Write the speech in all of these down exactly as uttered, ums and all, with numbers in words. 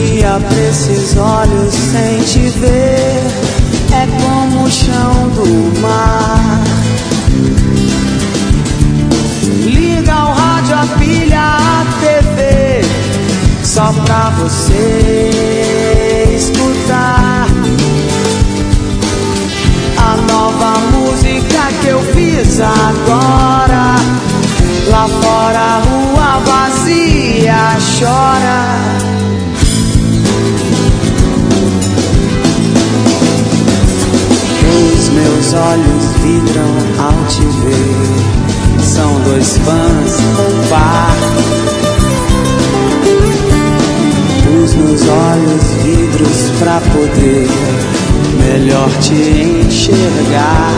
dia pra esses olhos sem te ver é como o chão do mar. Liga o rádio, a pilha, a T V, só pra você escutar a nova música que eu fiz agora. Lá fora a rua vazia chora. Os meus olhos vidram ao te ver, são dois fãs, um par. Os meus olhos vidros pra poder melhor te enxergar.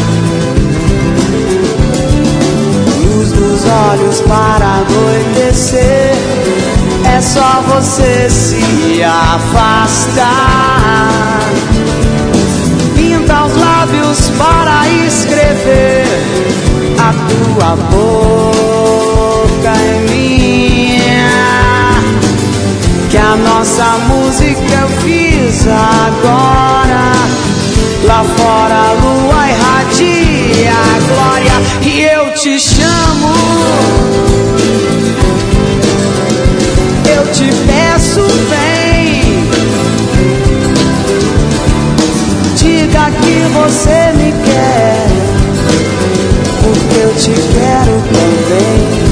Luz dos olhos para anoitecer, é só você se afastar. Pinta os lábios para escrever a tua boca em minha, que a nossa música eu fiz agora. Lá fora a lua irradia a glória e eu te chamo, eu te peço, vem. Diga que você me quer, porque eu te quero também.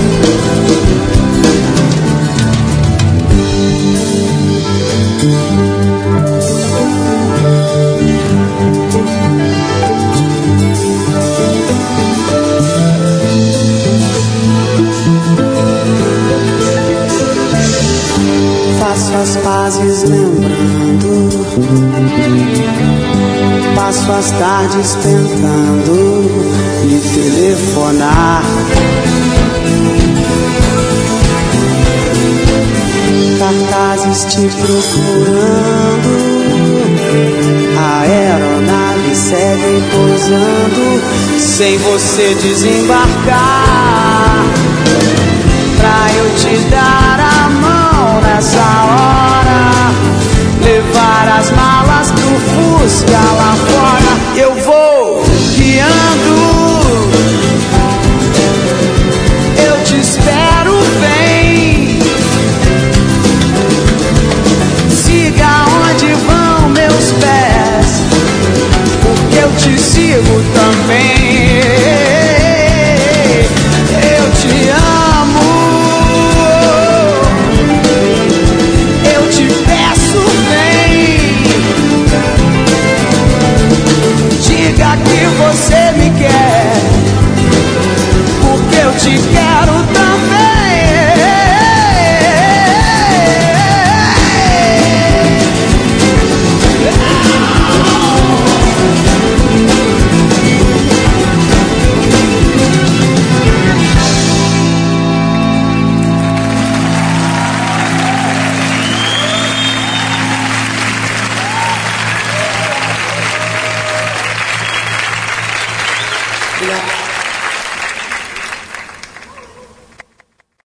Faço as pazes lembrando, passo as tardes tentando lhe telefonar. Cartazes te procurando, a aeronave segue pousando sem você desembarcar. Pra eu te dar a mão nessa hora, levar as malas pro Fusca lá fora, eu vou guiando. Eu te espero, vem. Siga onde vão meus pés, porque eu te sigo também. Eu te amo, eu te peço, vem. Diga que você me quer, porque eu te quero também. Obrigado.